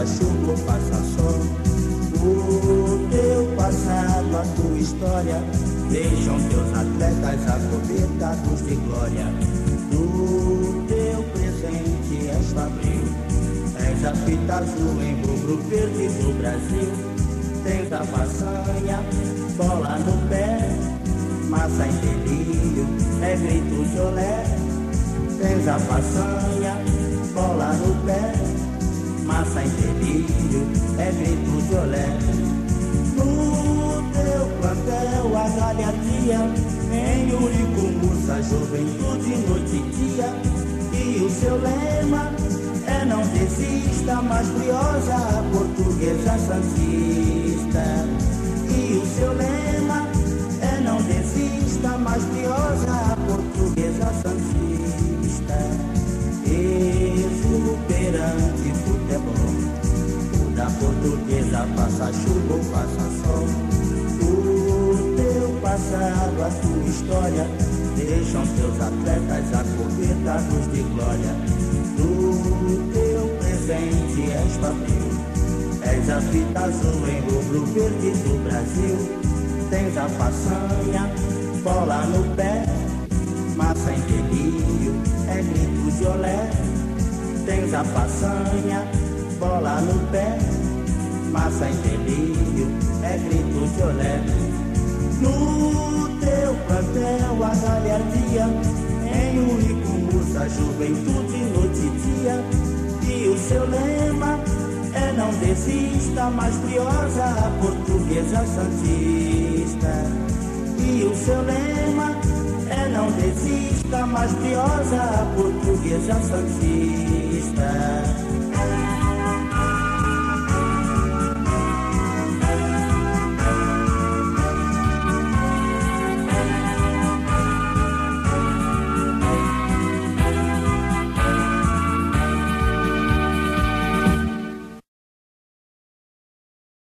faça chuva ou faça sol. O teu passado, a tua história, deixam teus atletas acobertados de glória. Do teu presente és fabril, és a fita azul em rubro verde do Brasil. Tens a façanha, bola no pé, massa em delírio, é grito de olé. Tens a façanha, bola no pé, massa em delírio, é grito de olé. No teu plantel a galhardia, em Uricumbúça, juventude, noite e dia. E o seu lema é não desista, mais briosa, a portuguesa santista. E o seu lema é não desista, mais briosa, a portuguesa santista. Exuberante futebol, o da portuguesa, faça chuva ou faça sol. O teu passado, a tua história, deixam teus atletas acobertados de glória. Do teu presente és fabril, és a fita azul em rubro verde do Brasil. Tens a façanha, bola no pé, massa em delírio, é grito de olé. Tens a façanha, bola no pé, massa em delírio, é grito de olé. No teu plantel a galhardia, em Uricumbúça, juventude, noite e dia. E o seu lema é não desista, mais briosa, a portuguesa santista. E o seu lema é não desista, mais briosa, a portuguesa santista.